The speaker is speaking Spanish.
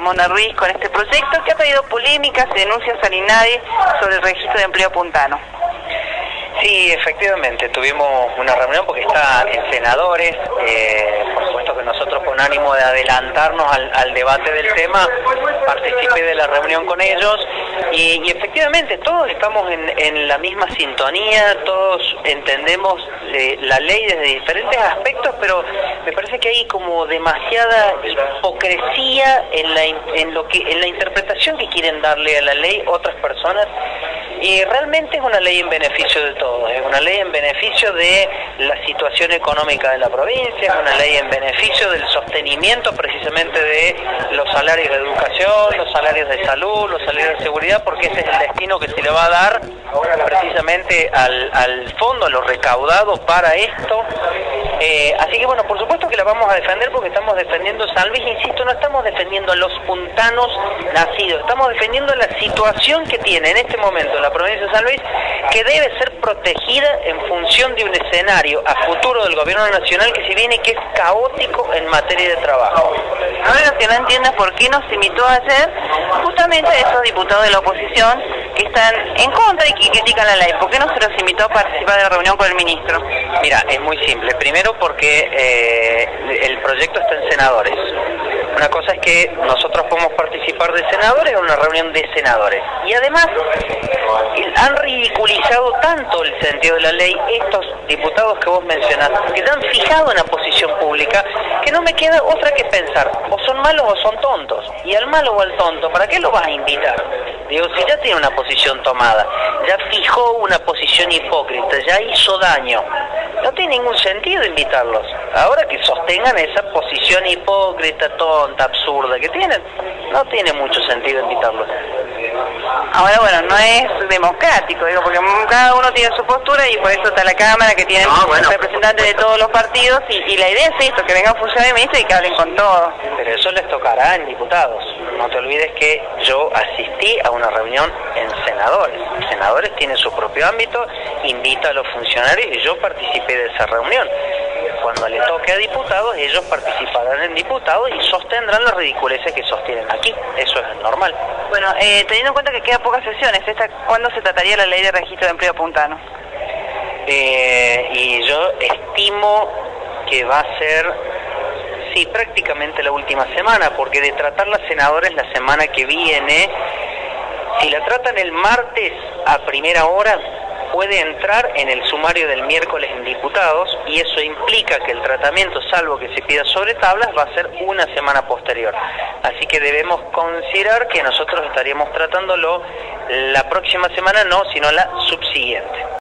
Ramona Ruiz con este proyecto que ha traído polémicas y denuncias al INADI sobre el registro de empleo puntano. Sí, efectivamente, tuvimos una reunión porque está en senadores, por supuesto que nosotros con ánimo de adelantarnos al debate del tema, participé de la reunión con ellos y efectivamente todos estamos en la misma sintonía, todos entendemos la ley desde diferentes aspectos, pero me parece que hay como demasiada hipocresía en la interpretación que quieren darle a la ley otras personas. Y realmente es una ley en beneficio de todos, es una ley en beneficio de la situación económica de la provincia, es una ley en beneficio del sostenimiento precisamente de los salarios de educación, los salarios de salud, los salarios de seguridad, porque ese es el destino que se le va a dar precisamente al fondo, a lo recaudado para esto. Así que bueno, por supuesto que la vamos a defender porque estamos defendiendo San Luis, insisto, no estamos defendiendo a los puntanos nacidos, estamos defendiendo la situación que tiene en este momento la provincia de San Luis, que debe ser protegida en función de un escenario a futuro del gobierno nacional que se viene, que es caótico en materia de trabajo. Ahora lo que no entiendo es por qué nos invitó ayer justamente a esos diputados de la oposición que están en contra y que critican la ley. ¿Por qué no se los invitó a participar de la reunión con el ministro? Mira, es muy simple. Primero porque el proyecto está en senadores. Una cosa es que nosotros podemos participar de senadores en una reunión de senadores. Y además han ridiculizado tanto el sentido de la ley estos diputados que vos mencionaste, que ya han fijado una posición pública, que no me queda otra que pensar, o son malos o son tontos. Y al malo o al tonto, ¿para qué lo vas a invitar? Digo, si ya tiene una posición tomada, ya fijó una posición hipócrita, ya hizo daño, no tiene ningún sentido invitarlos. Ahora que sostengan esa posición hipócrita, tonta, absurda que tienen, no tiene mucho sentido invitarlos. Ahora, bueno, no es democrático, digo, porque cada uno tiene su postura y por eso está la Cámara, que tiene representantes de todos los partidos, y la idea es esto, que vengan funcionarios y que hablen con todos. Pero eso les tocará en diputados. No te olvides que yo asistí a una reunión en senadores. Los senadores tienen su propio ámbito, invita a los funcionarios y yo participé de esa reunión. Cuando le toque a diputados, ellos participarán en diputados y sostendrán las ridiculeces que sostienen aquí. Eso es normal. Bueno, teniendo en cuenta que quedan pocas sesiones, ¿cuándo se trataría la ley de registro de empleo puntano? Y yo estimo que va a ser, sí, prácticamente la última semana, porque de tratar las senadores la semana que viene, si la tratan el martes a primera hora, puede entrar en el sumario del miércoles en diputados, y eso implica que el tratamiento, salvo que se pida sobre tablas, va a ser una semana posterior. Así que debemos considerar que nosotros estaríamos tratándolo la próxima semana, no, sino la subsiguiente.